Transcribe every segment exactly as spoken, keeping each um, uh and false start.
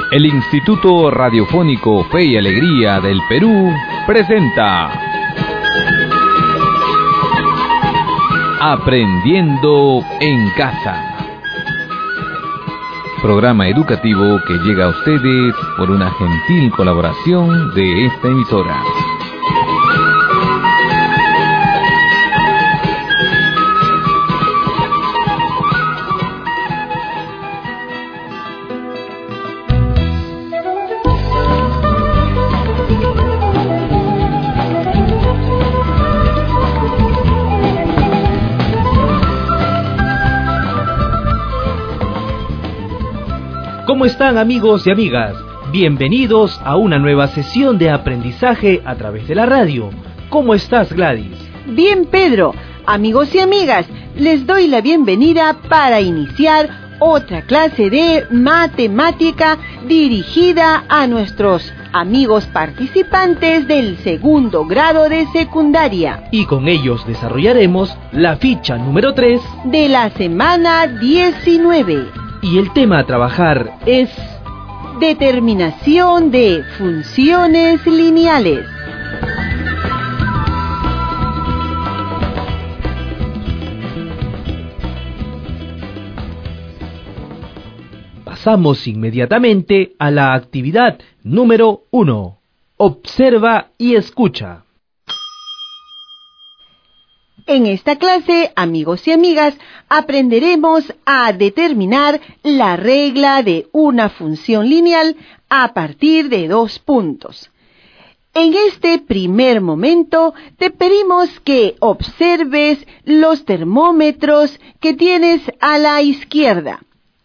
El Instituto Radiofónico Fe y Alegría del Perú presenta Aprendiendo en Casa, programa educativo que llega a ustedes por una gentil colaboración de esta emisora. ¿Cómo están, amigos y amigas? Bienvenidos a una nueva sesión de aprendizaje a través de la radio. ¿Cómo estás, Gladys? Bien, Pedro. Amigos y amigas, les doy la bienvenida para iniciar otra clase de matemática dirigida a nuestros amigos participantes del segundo grado de secundaria. Y con ellos desarrollaremos la ficha número tres de la semana diecinueve. Y el tema a trabajar es determinación de funciones lineales. Pasamos inmediatamente a la actividad número uno. Observa y escucha. En esta clase, amigos y amigas, aprenderemos a determinar la regla de una función lineal a partir de dos puntos. En este primer momento, te pedimos que observes los termómetros que tienes a la izquierda.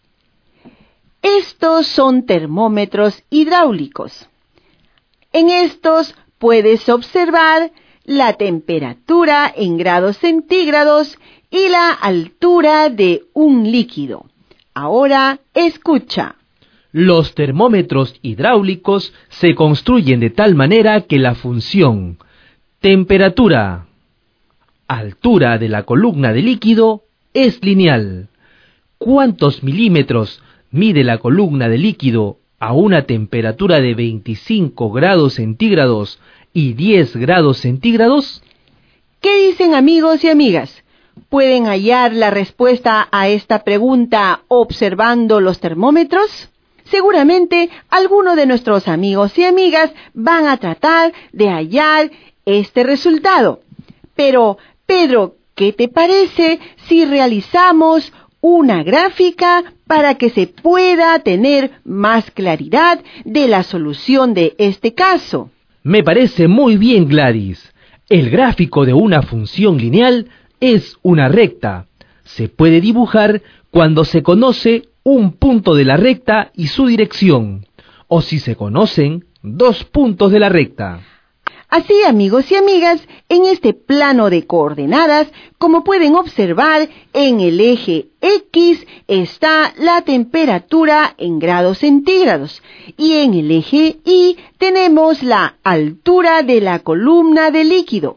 Estos son termómetros hidráulicos. En estos puedes observar la temperatura en grados centígrados y la altura de un líquido. Ahora escucha. Los termómetros hidráulicos se construyen de tal manera que la función temperatura, altura de la columna de líquido es lineal. ¿Cuántos milímetros mide la columna de líquido a una temperatura de veinticinco grados centígrados y diez grados centígrados? ¿Qué dicen, amigos y amigas? ¿Pueden hallar la respuesta a esta pregunta observando los termómetros? Seguramente algunos de nuestros amigos y amigas van a tratar de hallar este resultado. Pero, Pedro, ¿qué te parece si realizamos una gráfica para que se pueda tener más claridad de la solución de este caso? Me parece muy bien, Gladys. El gráfico de una función lineal es una recta. Se puede dibujar cuando se conoce un punto de la recta y su dirección, o si se conocen dos puntos de la recta. Así, amigos y amigas, en este plano de coordenadas, como pueden observar, en el eje X está la temperatura en grados centígrados y en el eje Y tenemos la altura de la columna de líquido.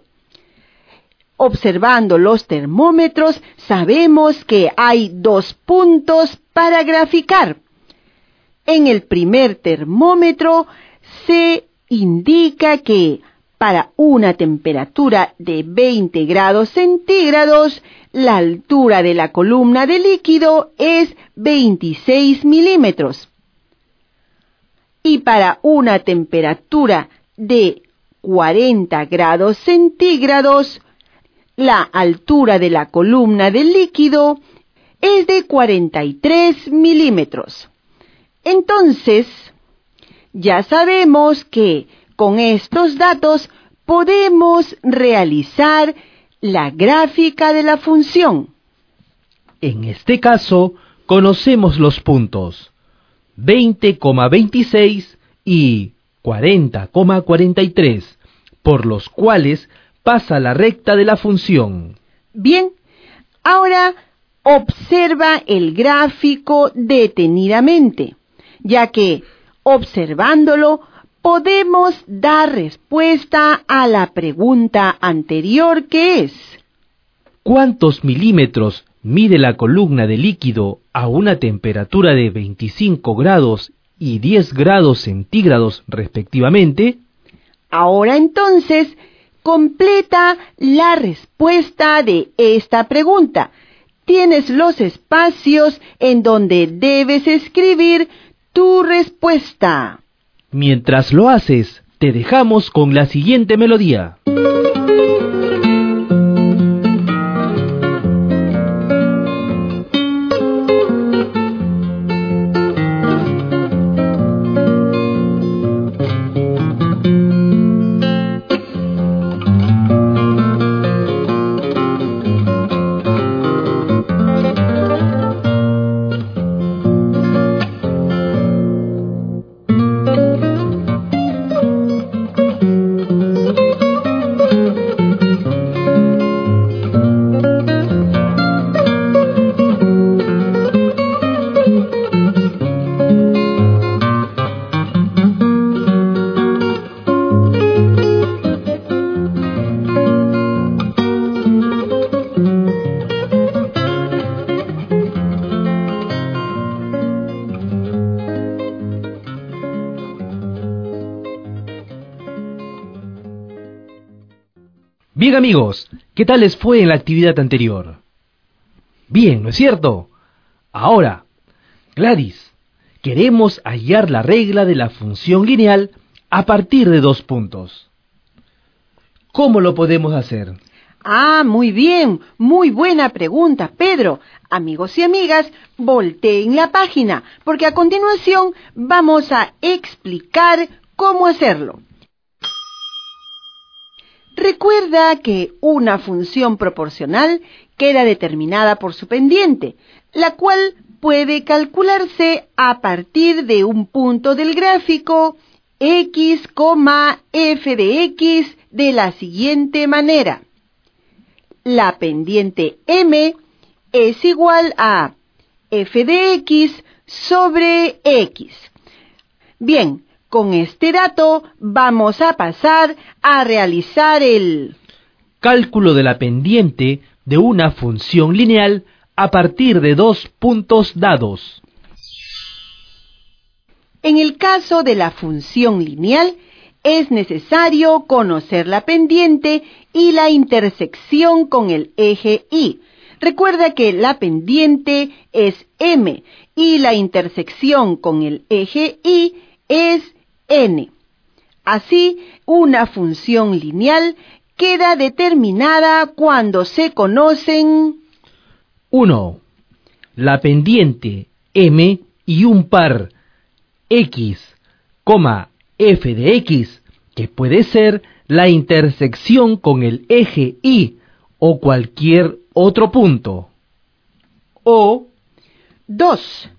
Observando los termómetros, sabemos que hay dos puntos para graficar. En el primer termómetro se indica que para una temperatura de veinte grados centígrados, la altura de la columna de líquido es veintiséis milímetros. Y para una temperatura de cuarenta grados centígrados, la altura de la columna del líquido es de cuarenta y tres milímetros. Entonces, ya sabemos que con estos datos podemos realizar la gráfica de la función. En este caso, conocemos los puntos veinte coma veintiséis y cuarenta coma cuarenta y tres, por los cuales pasa la recta de la función. Bien, ahora observa el gráfico detenidamente, ya que observándolo podemos dar respuesta a la pregunta anterior, que es: ¿cuántos milímetros mide la columna de líquido a una temperatura de veinticinco grados y diez grados centígrados respectivamente? Ahora entonces, completa la respuesta de esta pregunta. Tienes los espacios en donde debes escribir tu respuesta. Mientras lo haces, te dejamos con la siguiente melodía. Bien amigos, ¿qué tal les fue en la actividad anterior? Bien, ¿no es cierto? Ahora, Gladys, queremos hallar la regla de la función lineal a partir de dos puntos. ¿Cómo lo podemos hacer? Ah, muy bien, muy buena pregunta, Pedro. Amigos y amigas, volteen la página, porque a continuación vamos a explicar cómo hacerlo. Recuerda que una función proporcional queda determinada por su pendiente, la cual puede calcularse a partir de un punto del gráfico x, f de x de la siguiente manera. La pendiente m es igual a f de x sobre x. Bien, con este dato vamos a pasar a realizar el cálculo de la pendiente de una función lineal a partir de dos puntos dados. En el caso de la función lineal, es necesario conocer la pendiente y la intersección con el eje Y. Recuerda que la pendiente es m y la intersección con el eje Y es n. Así, una función lineal queda determinada cuando se conocen uno. La pendiente m y un par x, f de x, que puede ser la intersección con el eje Y o cualquier otro punto. O dos.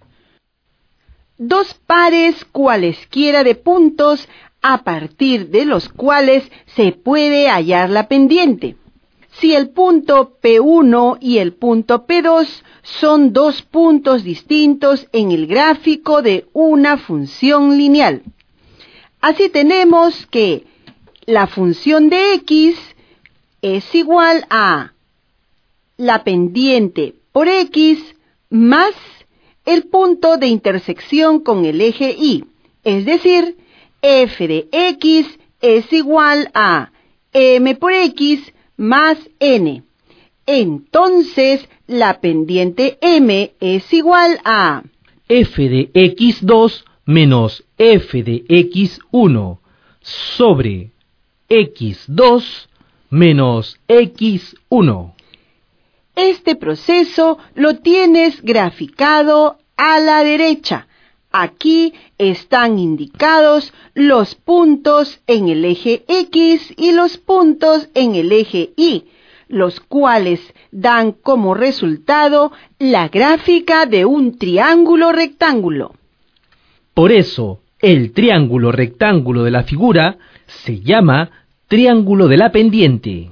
Dos pares cualesquiera de puntos a partir de los cuales se puede hallar la pendiente. Si el punto P uno y el punto P dos son dos puntos distintos en el gráfico de una función lineal. Así tenemos que la función de x es igual a la pendiente por x más el punto de intersección con el eje Y, es decir, f de x es igual a m por x más n. Entonces, la pendiente m es igual a f de equis dos menos f de equis uno sobre equis dos menos equis uno. Este proceso lo tienes graficado a la derecha. Aquí están indicados los puntos en el eje X y los puntos en el eje Y, los cuales dan como resultado la gráfica de un triángulo rectángulo. Por eso, el triángulo rectángulo de la figura se llama triángulo de la pendiente.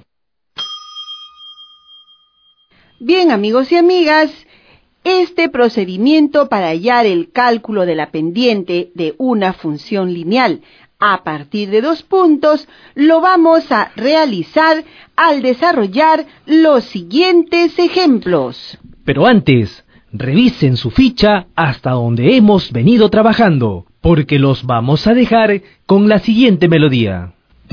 Bien, amigos y amigas, este procedimiento para hallar el cálculo de la pendiente de una función lineal a partir de dos puntos lo vamos a realizar al desarrollar los siguientes ejemplos. Pero antes, revisen su ficha hasta donde hemos venido trabajando, porque los vamos a dejar con la siguiente melodía.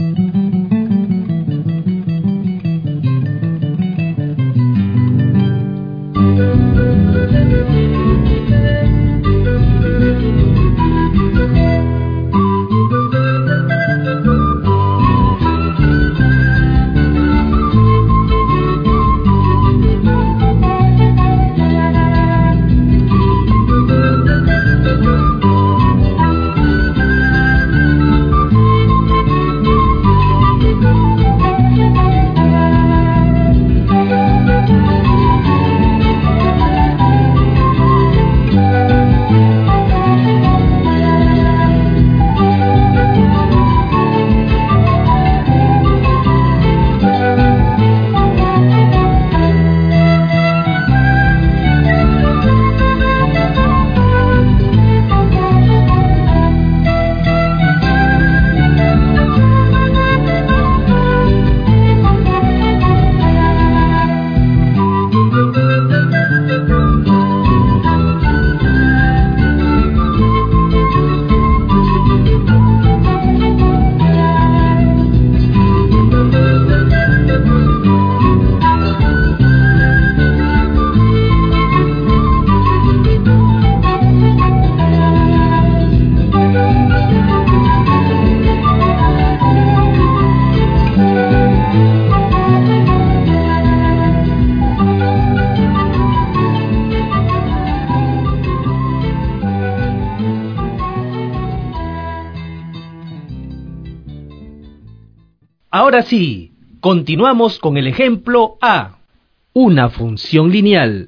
Ahora sí, continuamos con el ejemplo A. Una función lineal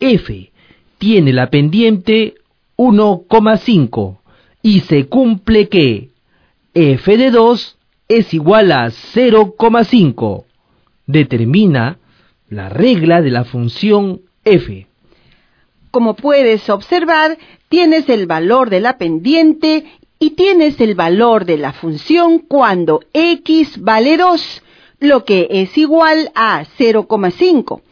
f tiene la pendiente uno coma cinco y se cumple que f de dos es igual a cero coma cinco. Determina la regla de la función f. Como puedes observar, tienes el valor de la pendiente y tienes el valor de la función cuando x vale dos, lo que es igual a cero coma cinco.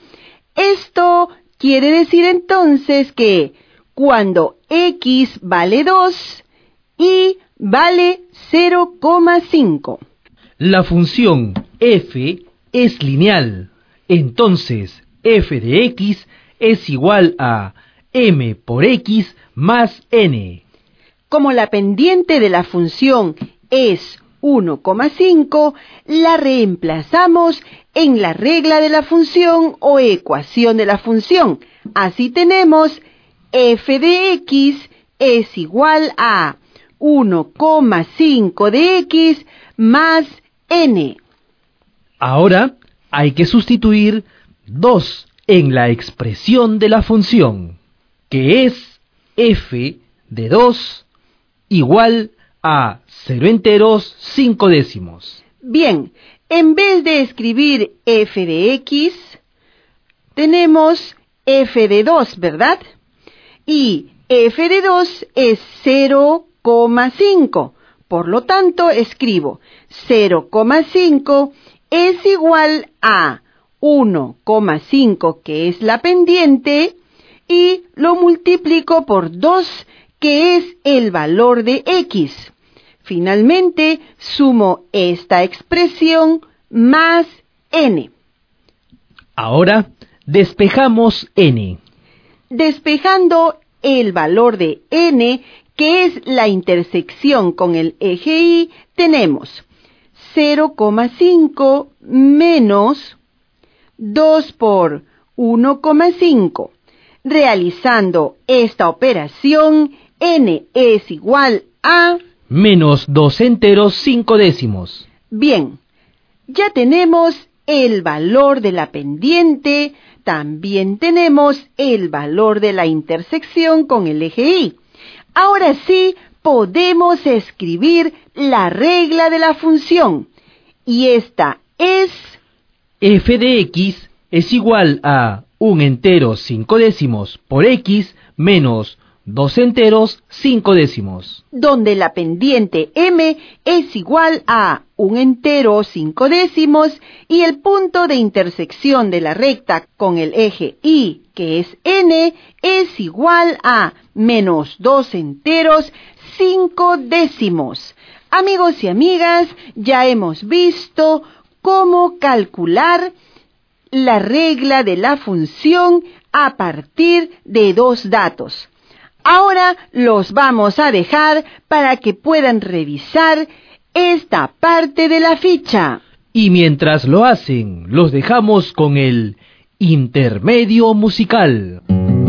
Esto quiere decir entonces que cuando x vale dos, y vale cero coma cinco. La función f es lineal, entonces f de x es igual a m por x más n. Como la pendiente de la función es uno coma cinco, la reemplazamos en la regla de la función o ecuación de la función. Así tenemos f de x es igual a uno coma cinco de x más n. Ahora hay que sustituir dos en la expresión de la función, que es f de dos igual a cero enteros cinco décimos. Bien, en vez de escribir f de x, tenemos f de dos, ¿verdad? Y f de dos es cero coma cinco. Por lo tanto, escribo cero coma cinco es igual a uno coma cinco, que es la pendiente, y lo multiplico por dos, que es el valor de x. Finalmente, sumo esta expresión más n. Ahora, despejamos n. Despejando el valor de n, que es la intersección con el eje y, tenemos cero coma cinco menos dos por uno coma cinco. Realizando esta operación, n es igual a menos dos enteros cinco décimos. Bien, ya tenemos el valor de la pendiente, también tenemos el valor de la intersección con el eje y. Ahora sí podemos escribir la regla de la función, y esta es f de x es igual a un entero cinco décimos por x menos dos enteros, cinco décimos. Donde la pendiente m es igual a un entero cinco décimos y el punto de intersección de la recta con el eje Y, que es n, es igual a menos dos enteros cinco décimos. Amigos y amigas, ya hemos visto cómo calcular la regla de la función a partir de dos datos. Ahora los vamos a dejar para que puedan revisar esta parte de la ficha. Y mientras lo hacen, los dejamos con el intermedio musical.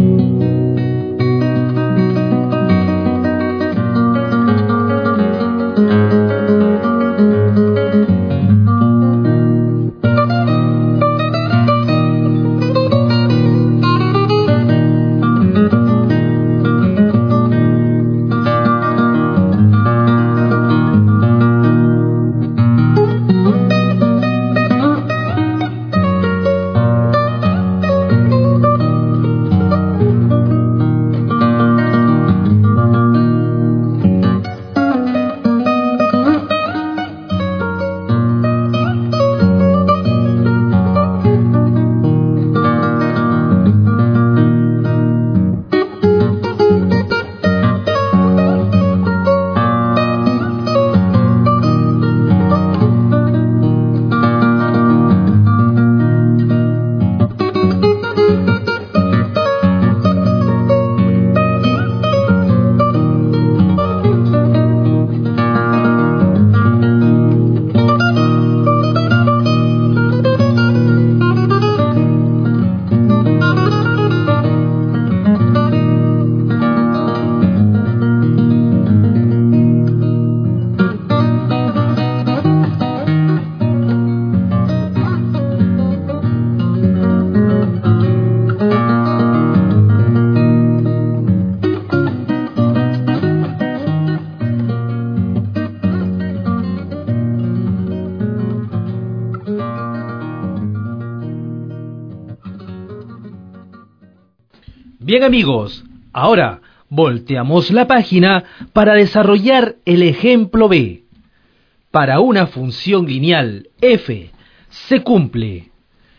Bien amigos, ahora volteamos la página para desarrollar el ejemplo B. Para una función lineal f se cumple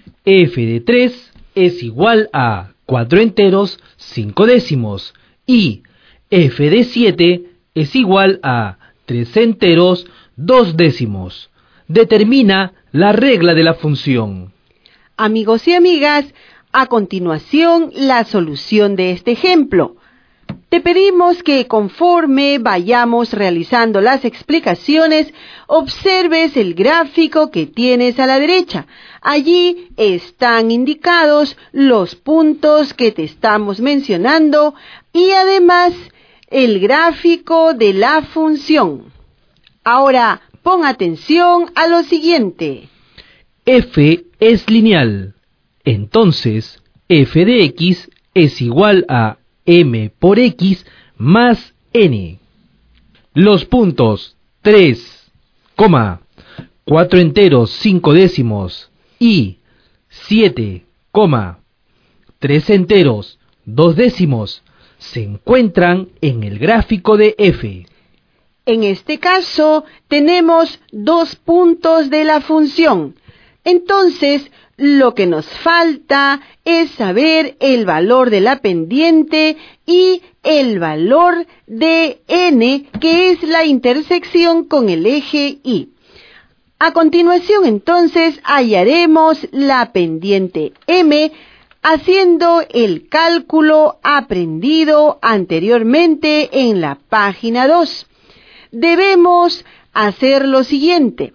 f de tres es igual a cuatro enteros cinco décimos y f de siete es igual a tres enteros dos décimos. Determina la regla de la función. Amigos y amigas, a continuación, la solución de este ejemplo. Te pedimos que conforme vayamos realizando las explicaciones, observes el gráfico que tienes a la derecha. Allí están indicados los puntos que te estamos mencionando y además el gráfico de la función. Ahora, pon atención a lo siguiente. F es lineal. Entonces, f de x es igual a m por x más n. Los puntos tres, cuatro enteros cinco décimos y siete, tres enteros dos décimos se encuentran en el gráfico de f. En este caso, tenemos dos puntos de la función. Entonces, lo que nos falta es saber el valor de la pendiente y el valor de n, que es la intersección con el eje Y. A continuación, entonces, hallaremos la pendiente m haciendo el cálculo aprendido anteriormente en la página dos. Debemos hacer lo siguiente.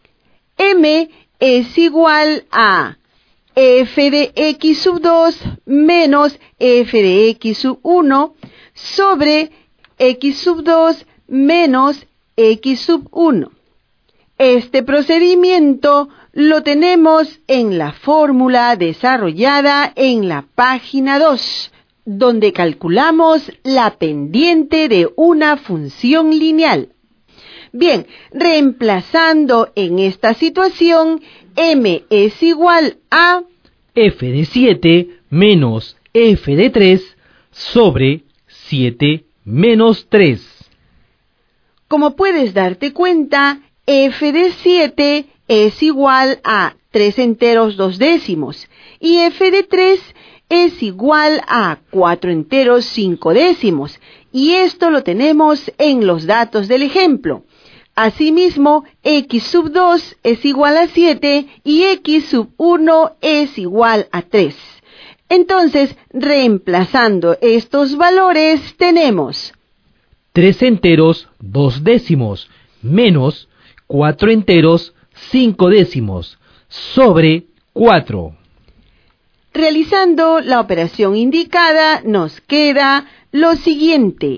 M es igual a f de x sub dos menos f de x sub uno sobre x sub dos menos x sub uno. Este procedimiento lo tenemos en la fórmula desarrollada en la página dos, donde calculamos la pendiente de una función lineal. Bien, reemplazando en esta situación, m es igual a f de siete menos f de tres sobre siete menos tres. Como puedes darte cuenta, f de siete es igual a tres enteros dos décimos y f de tres es igual a cuatro enteros cinco décimos, y esto lo tenemos en los datos del ejemplo. Asimismo, x sub dos es igual a siete y x sub uno es igual a tres. Entonces, reemplazando estos valores, tenemos tres enteros dos décimos menos cuatro enteros cinco décimos sobre cuatro. Realizando la operación indicada, nos queda lo siguiente: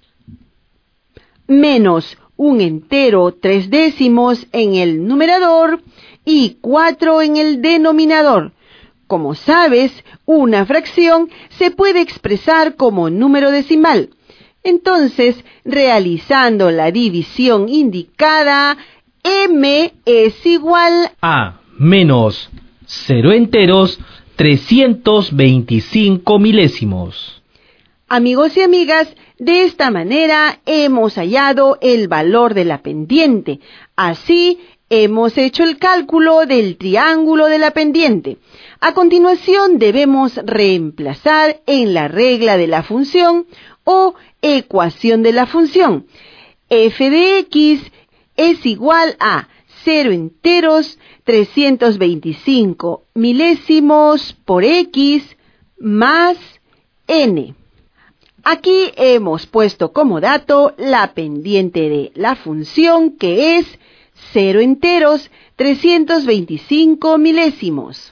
menos un entero tres décimos en el numerador y cuatro en el denominador. Como sabes, una fracción se puede expresar como número decimal. Entonces, realizando la división indicada, m es igual a menos cero enteros trescientos veinticinco milésimos. Amigos y amigas, de esta manera hemos hallado el valor de la pendiente. Así, hemos hecho el cálculo del triángulo de la pendiente. A continuación, debemos reemplazar en la regla de la función o ecuación de la función. F de x es igual a cero enteros trescientos veinticinco milésimos por x más n. Aquí hemos puesto como dato la pendiente de la función, que es cero enteros trescientos veinticinco milésimos.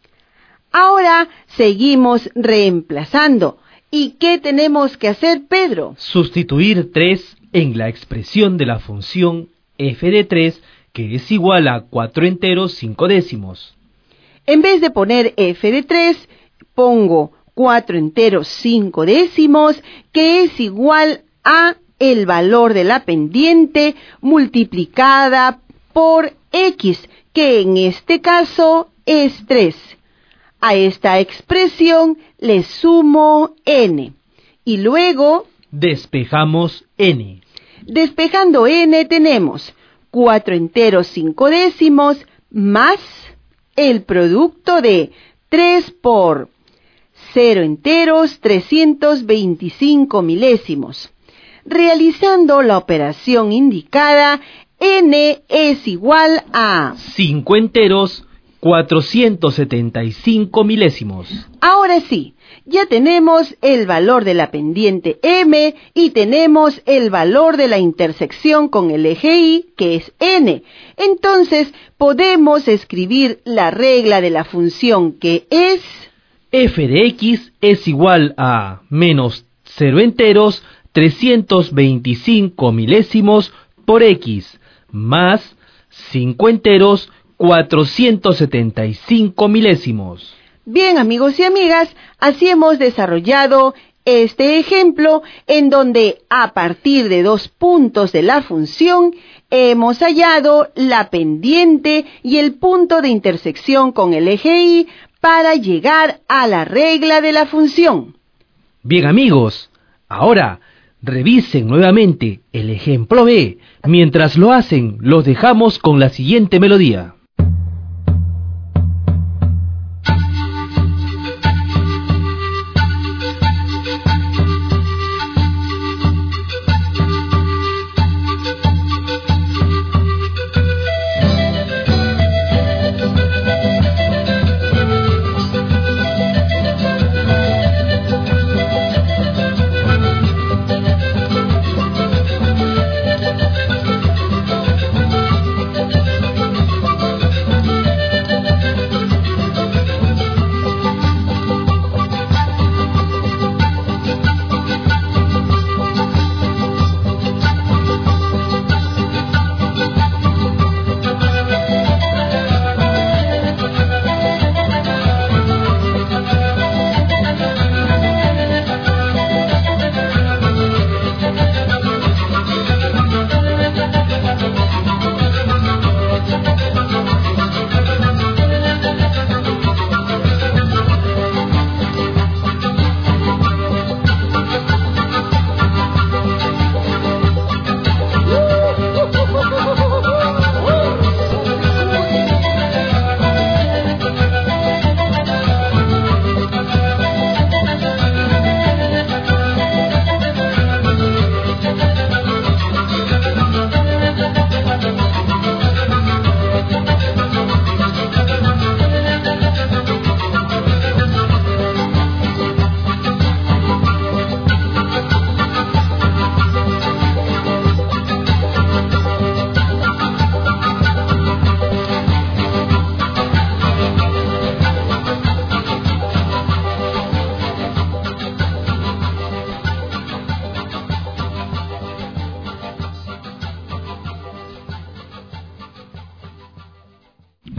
Ahora seguimos reemplazando. ¿Y qué tenemos que hacer, Pedro? Sustituir tres en la expresión de la función f de tres, que es igual a cuatro enteros cinco décimos. En vez de poner f de tres, pongo cuatro enteros cinco décimos, que es igual a el valor de la pendiente multiplicada por x, que en este caso es tres. A esta expresión le sumo n. Y luego despejamos n. Despejando n tenemos cuatro enteros cinco décimos más el producto de tres por cero enteros trescientos veinticinco milésimos. Realizando la operación indicada, n es igual a cinco enteros cuatrocientos setenta y cinco milésimos. Ahora sí, ya tenemos el valor de la pendiente m y tenemos el valor de la intersección con el eje y, que es n. Entonces, podemos escribir la regla de la función, que es f de x es igual a menos cero enteros trescientos veinticinco milésimos por x más cinco enteros cuatrocientos setenta y cinco milésimos. Bien, amigos y amigas, así hemos desarrollado este ejemplo en donde a partir de dos puntos de la función hemos hallado la pendiente y el punto de intersección con el eje y para llegar a la regla de la función. Bien, amigos, ahora revisen nuevamente el ejemplo B. Mientras lo hacen, los dejamos con la siguiente melodía.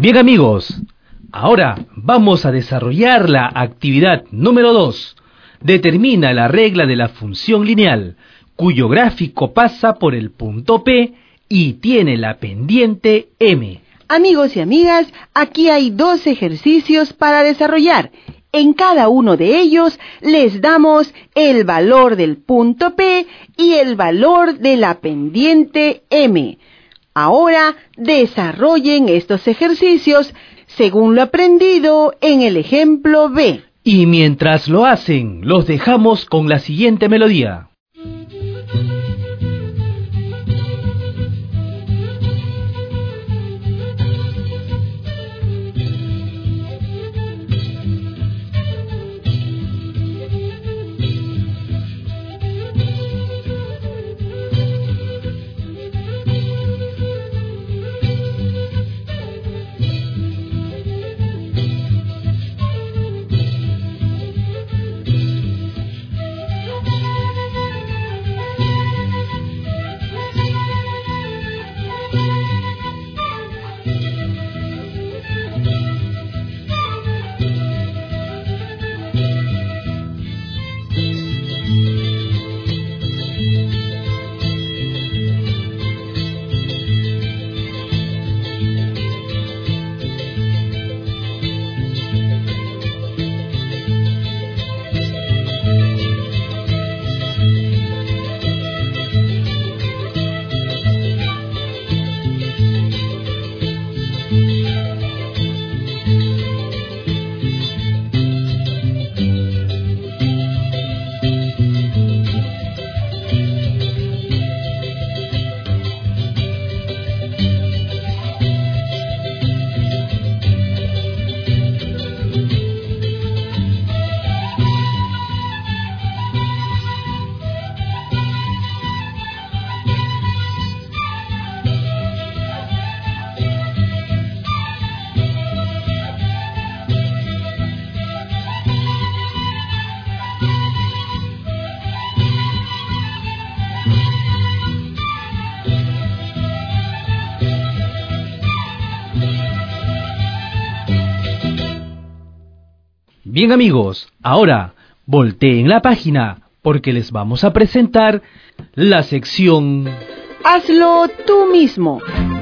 Bien amigos, ahora vamos a desarrollar la actividad número dos. Determina la regla de la función lineal, cuyo gráfico pasa por el punto P y tiene la pendiente M. Amigos y amigas, aquí hay dos ejercicios para desarrollar. En cada uno de ellos les damos el valor del punto P y el valor de la pendiente M. Ahora desarrollen estos ejercicios según lo aprendido en el ejemplo B. Y mientras lo hacen, los dejamos con la siguiente melodía. Bien amigos, ahora volteen la página porque les vamos a presentar la sección Hazlo tú mismo.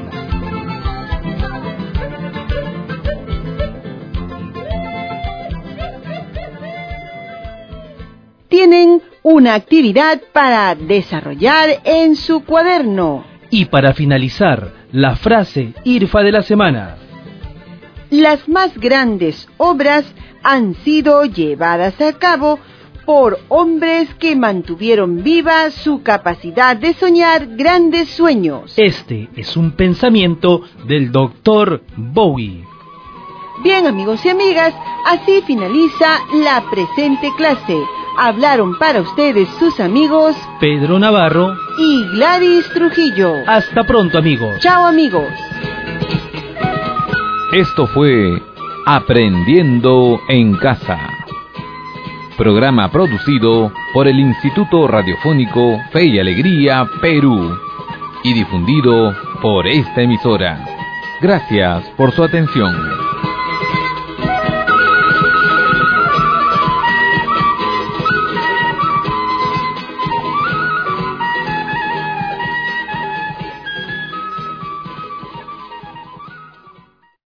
Tienen una actividad para desarrollar en su cuaderno. Y para finalizar, la frase IRFA de la semana. Las más grandes obras han sido llevadas a cabo por hombres que mantuvieron viva su capacidad de soñar grandes sueños. Este es un pensamiento del doctor Bowie. Bien amigos y amigas, así finaliza la presente clase. Hablaron para ustedes sus amigos Pedro Navarro y Gladys Trujillo. Hasta pronto amigos. Chao amigos. Esto fue Aprendiendo en Casa, programa producido por el Instituto Radiofónico Fe y Alegría Perú y difundido por esta emisora. Gracias por su atención.